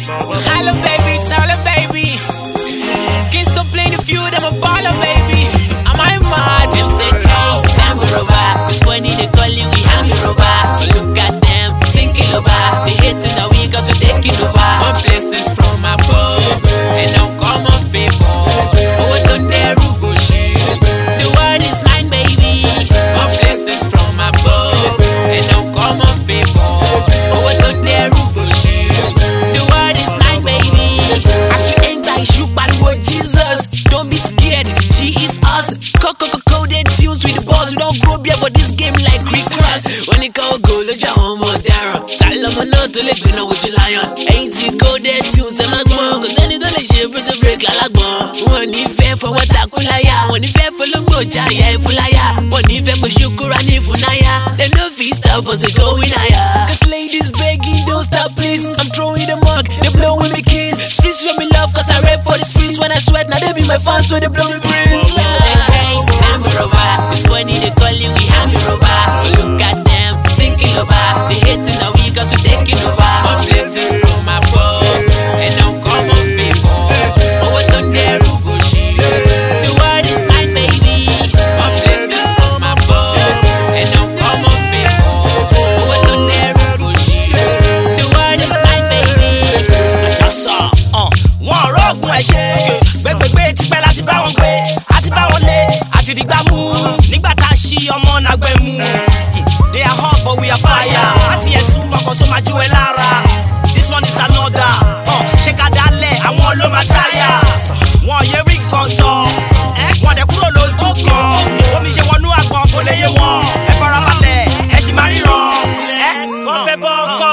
Hello baby, it's Hello baby. Can't stop playing the feud, I'm a baller baby. Am I mad? Them say, hey, I'm a robot. This funny they call you, we have a robot. But look at them, thinking about. They hating that we cause we're taking over. One blessings from above, and now come on favor. Oh, what on there, Rugo shit. The world is mine baby. One blessings from above, and now come on favor. Oh, what on there, Rugo shit. The world is mine baby. As we enter, shoot by the word Jesus. Don't be scared, she is us. Coded tunes with the balls. We don't grow beer for this game like Rick Ross. When it go go, look at home or Dara. Tell them I'm not to let me know what you lion. Ain't you coded tunes and like one. Cause any don't let shit press a break like one. One fair for what I could lie. One fair for Lungo Jaya, Fulaya. One fair for Shukurani Funaya. They no feast up us going higher. Cause ladies begging, don't stop please. I'm throwing the mug, they blowing me kiss. Streets show me love cause I rap for the streets. When I sweat, now they be my fans so they blow me breeze. I'm a robot. It's funny they call you, we have a robot. But look at them, thinking about. They hating that we cause we're taking over. One blessings from above, and now come on people. Oh, what on there, Rugo shit. The world is mine baby. One blessings from above, and now come on people. Oh, what on there, Rugo shit. The world is mine baby. Just saw, one rock when I shake. Gbẹgbẹgbẹ ti pẹ́ láti bá wọn gbé, àti bá wọn lé, àti dìgbà mú. Nígbà tá a ṣí ọmọ nàgbẹ́ mú. They are hot but we are fire. Àti ẹ̀sùn mọ̀kàn só máa jó ẹ lára. This one is another. Ṣé ká dálẹ̀ àwọn ló máa táyà. Wọ́n yẹ rí nǹkan sọ. Wọ́n dẹ̀ kúrò lójú kan. Omi ṣe wọnú àgbọn kò lè yé wọn. Ẹ farabalẹ̀, ẹ ṣì máa ríran. Wọ́n fẹ́ bọ́ ọkọ̀.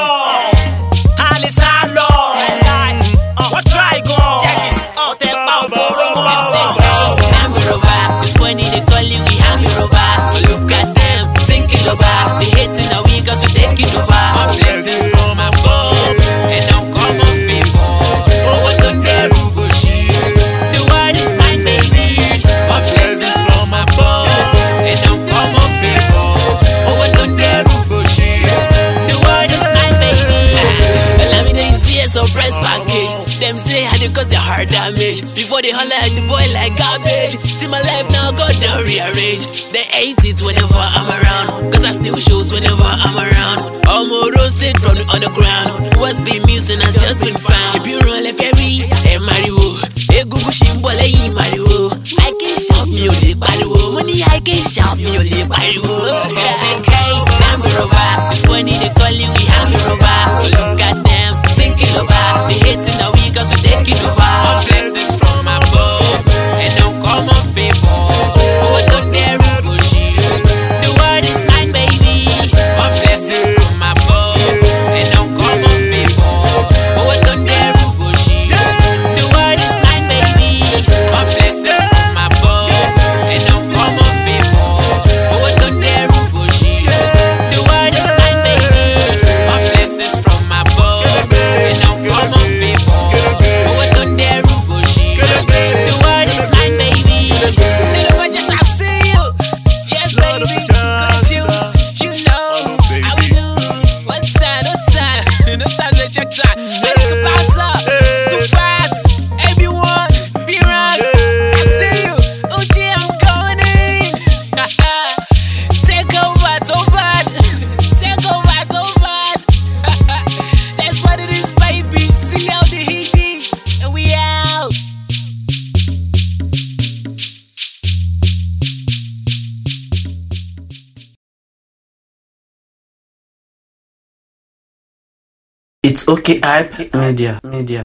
A lè sá lọ. Wọ́n try gan. Ọ̀tẹ̀ pa òbóró wọn. It's funny they call you, we have a robot. But look at them, thinking about. They hating that we cause we're taking over. One blessings from above, and now come on people. Oh, what on there, Rugo shit. The world is mine baby. One blessings from above, and now come on people. Oh, what on there, Rugo shit. The world is mine baby. Let me know you see it, so press package. Them say how they cause their heart damage. Before they holler at the boy like garbage. See my life now, God don't rearrange. They hate it whenever I'm around. Cause I still shows whenever I'm around. I'm roasted from the underground. What's been missing has just been found. If you run left ferry, Mario. Hey Google Shimbole, Mario. I can shout me only pariwo. Money I can shout me only pariwo. Say hey, I'm a robot. It's funny they call you, we have a robot. But look at them, thinking about. They hating that we cause we're taking over. One blessings from above, and now come on favor. Oh, what on there, Rugo shit. The world is mine baby. One blessings from above, and now come on favor. Oh, what on there, Rugo shit. The world is mine baby. One blessings from above, and now come on favor. Oh, what on there, Rugo shit. The world is mine baby. One blessings from above, and now come on favor. Oh, what on there, Rugo shit. The world is mine baby. Little boy, just I see you. Yes baby. Good tunes, you know how we do. One time, no time, no time to check time. I look a boss up, too fat. Everyone, be right. I see you, Uchi, I'm going in. Take over, too bad. Take over, too bad. That's what it is, baby. See how the heat, and we out. It's okay, hype media.